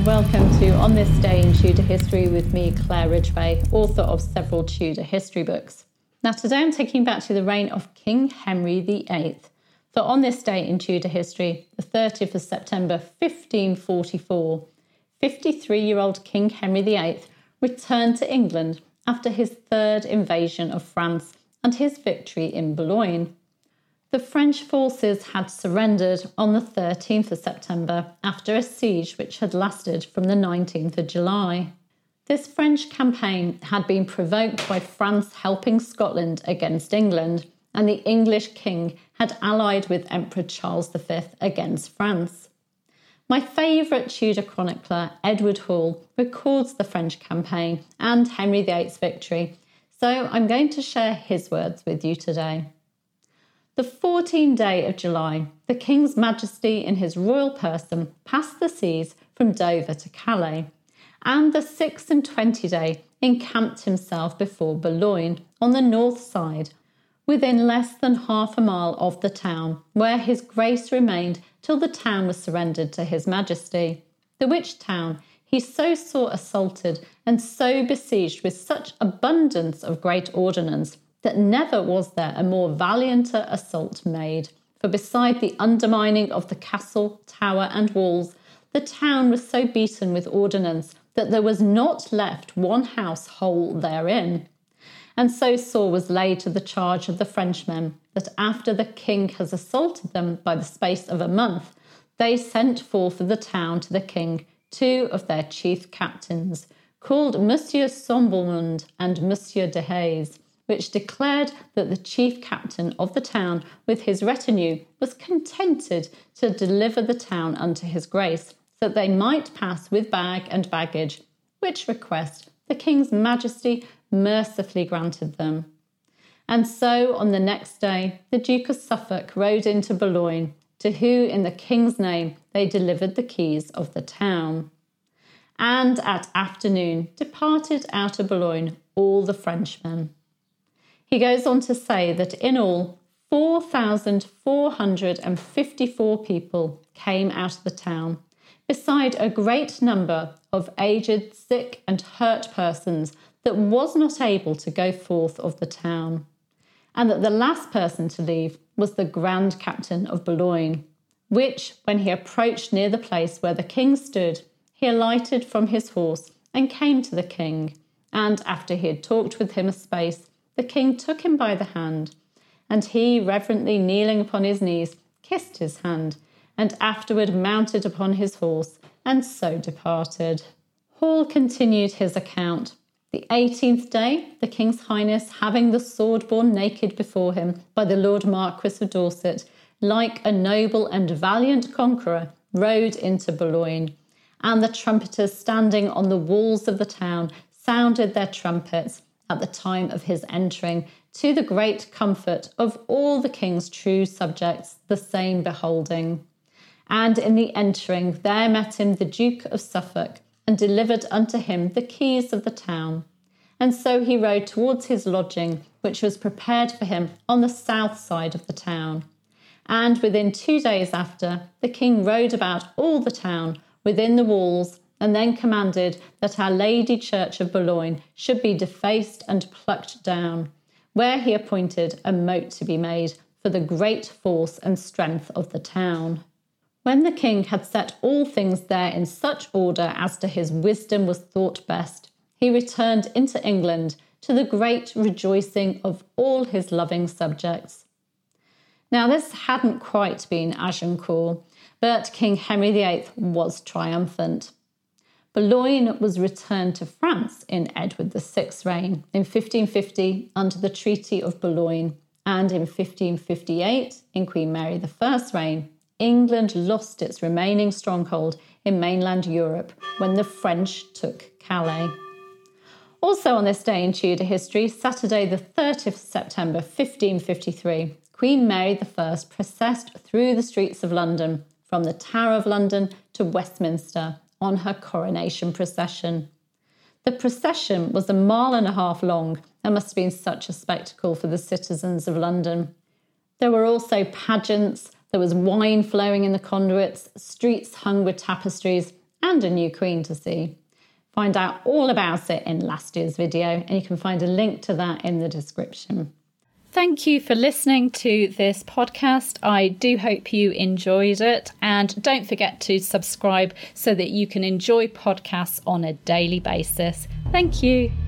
and welcome to On This Day in Tudor History with me, Claire Ridgway, author of several Tudor history books. Now today I'm taking you back to the reign of King Henry VIII. For on this day in Tudor history, the 30th of September 1544, 53-year-old King Henry VIII returned to England after his third invasion of France and his victory in Boulogne. The French forces had surrendered on the 13th of September after a siege which had lasted from the 19th of July. This French campaign had been provoked by France helping Scotland against England, and the English king had allied with Emperor Charles V against France. My favourite Tudor chronicler, Edward Hall, records the French campaign and Henry VIII's victory, so I'm going to share his words with you today. The 14th day of July, the King's Majesty in his royal person passed the seas from Dover to Calais, and the 26th day encamped himself before Boulogne on the north side, within less than half a mile of the town, where his grace remained till the town was surrendered to his majesty, the which town he so saw assaulted and so besieged with such abundance of great ordnance, that never was there a more valianter assault made. For beside the undermining of the castle, tower, and walls, the town was so beaten with ordnance that there was not left one house whole therein. And so sore was laid to the charge of the Frenchmen, that after the king has assaulted them by the space of a month, they sent forth of the town to the king two of their chief captains, called Monsieur Semblemund and Monsieur de Hayes, which declared that the chief captain of the town with his retinue was contented to deliver the town unto his grace, so that they might pass with bag and baggage, which request the King's Majesty mercifully granted them. And so on the next day the Duke of Suffolk rode into Boulogne, to who in the King's name they delivered the keys of the town. And at afternoon departed out of Boulogne all the Frenchmen. He goes on to say that in all, 4,454 people came out of the town, beside a great number of aged, sick and hurt persons that was not able to go forth of the town, and that the last person to leave was the Grand Captain of Boulogne, which, when he approached near the place where the king stood, he alighted from his horse and came to the king, and after he had talked with him a space, the king took him by the hand, and he, reverently kneeling upon his knees, kissed his hand, and afterward mounted upon his horse, and so departed. Hall continued his account. The 18th day, the King's Highness, having the sword borne naked before him by the Lord Marquess of Dorset, like a noble and valiant conqueror, rode into Boulogne, and the trumpeters standing on the walls of the town sounded their trumpets at the time of his entering, to the great comfort of all the king's true subjects, the same beholding. And in the entering there met him the Duke of Suffolk, and delivered unto him the keys of the town. And so he rode towards his lodging, which was prepared for him on the south side of the town. And within 2 days after, the king rode about all the town within the walls, and then commanded that Our Lady Church of Boulogne should be defaced and plucked down, where he appointed a moat to be made for the great force and strength of the town. When the king had set all things there in such order as to his wisdom was thought best, he returned into England to the great rejoicing of all his loving subjects. Now this hadn't quite been Agincourt, but King Henry VIII was triumphant. Boulogne was returned to France in Edward VI's reign in 1550 under the Treaty of Boulogne, and in 1558 in Queen Mary I's reign, England lost its remaining stronghold in mainland Europe when the French took Calais. Also on this day in Tudor history, Saturday the 30th of September 1553, Queen Mary I processed through the streets of London, from the Tower of London to Westminster, on her coronation procession. The procession was 1.5 miles long and must have been such a spectacle for the citizens of London. There were also pageants, there was wine flowing in the conduits, streets hung with tapestries, and a new queen to see. Find out all about it in last year's video, and you can find a link to that in the description. Thank you for listening to this podcast. I do hope you enjoyed it, and don't forget to subscribe so that you can enjoy podcasts on a daily basis. Thank you.